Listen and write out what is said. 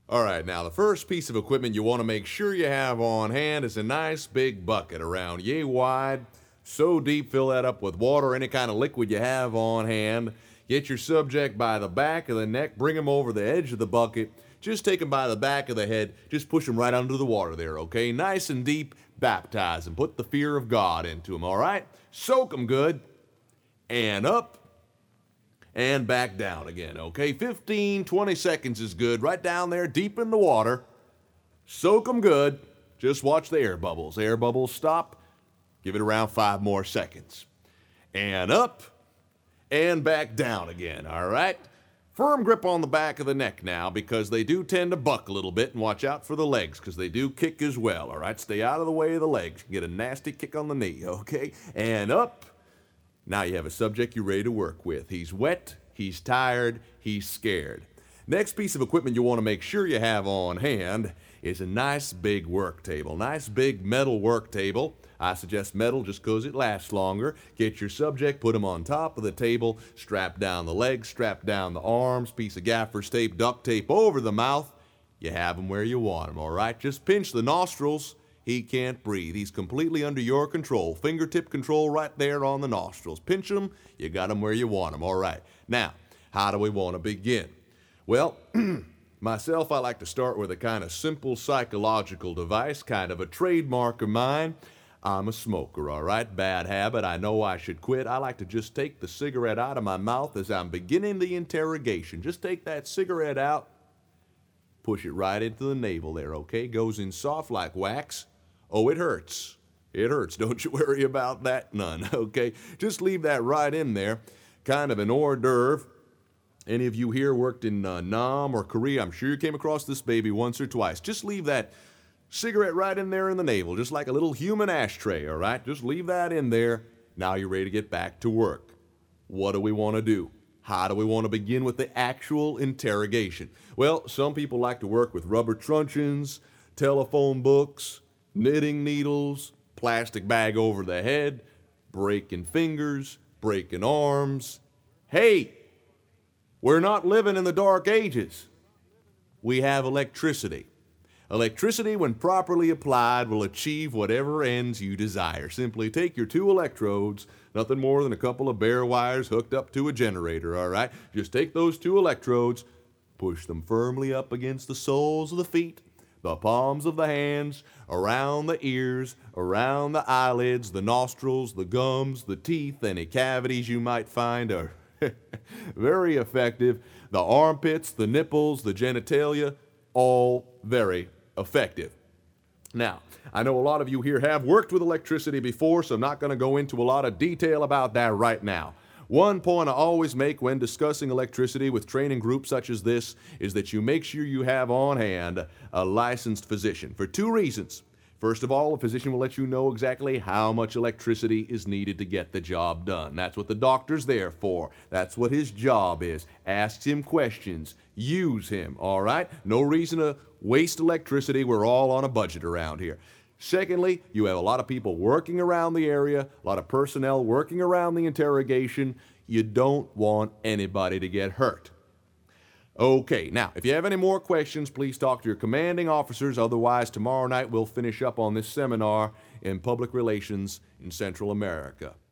All right, now the first piece of equipment you want to make sure you have on hand is a nice big bucket around yay wide, so deep fill that up with water, any kind of liquid you have on hand. Get your subject by the back of the neck, bring him over the edge of the bucket. Just take him by the back of the head, just push him right under the water there, okay? Nice and deep, baptize him, put the fear of God into him, all right? Soak him good, and up, and back down again, okay? 15, 20 seconds is good. Right down there, deep in the water. Soak them good. Just watch the air bubbles. Air bubbles stop. Give it around 5 more seconds. And up, and back down again, all right? Firm grip on the back of the neck now, because they do tend to buck a little bit, and watch out for the legs, because they do kick as well, all right? Stay out of the way of the legs. Get a nasty kick on the knee, okay? And up. Now you have a subject you're ready to work with. He's wet, he's tired, he's scared. Next piece of equipment you want to make sure you have on hand is a nice big work table. Nice big metal work table. I suggest metal just because it lasts longer. Get your subject, put him on top of the table, strap down the legs, strap down the arms, piece of gaffer's tape, duct tape over the mouth. You have him where you want him, all right? Just pinch the nostrils. He can't breathe. He's completely under your control. Fingertip control right there on the nostrils. Pinch him, you got him where you want him. All right. Now, how do we want to begin? Well, myself, I like to start with a kind of simple psychological device, kind of a trademark of mine. I'm a smoker, all right? Bad habit. I know I should quit. I like to just take the cigarette out of my mouth as I'm beginning the interrogation. Just take that cigarette out, push it right into the navel there, okay? Goes in soft like wax. Oh, it hurts. It hurts. Don't you worry about that none, okay? Just leave that right in there. Kind of an hors d'oeuvre. Any of you here worked in Nam or Korea, I'm sure you came across this baby once or twice. Just leave that cigarette right in there in the navel, just like a little human ashtray, all right? Just leave that in there. Now you're ready to get back to work. What do we want to do? How do we want to begin with the actual interrogation? Well, some people like to work with rubber truncheons, telephone books, knitting needles, plastic bag over the head, breaking fingers, breaking arms. Hey, we're not living in the dark ages. We have electricity. Electricity, when properly applied, will achieve whatever ends you desire. Simply take your 2 electrodes, nothing more than a couple of bare wires hooked up to a generator, all right? Just take those 2 electrodes, push them firmly up against the soles of the feet, the palms of the hands, around the ears, around the eyelids, the nostrils, the gums, the teeth, any cavities you might find are very effective. The armpits, the nipples, the genitalia, all very effective. Now, I know a lot of you here have worked with electricity before, so I'm not going to go into a lot of detail about that right now. One point I always make when discussing electricity with training groups such as this is that you make sure you have on hand a licensed physician for 2 reasons. First of all, a physician will let you know exactly how much electricity is needed to get the job done. That's what the doctor's there for. That's what his job is. Ask him questions. Use him, all right? No reason to waste electricity. We're all on a budget around here. Secondly, you have a lot of people working around the area, a lot of personnel working around the interrogation. You don't want anybody to get hurt. Okay, now, if you have any more questions, please talk to your commanding officers. Otherwise, tomorrow night we'll finish up on this seminar in public relations in Central America.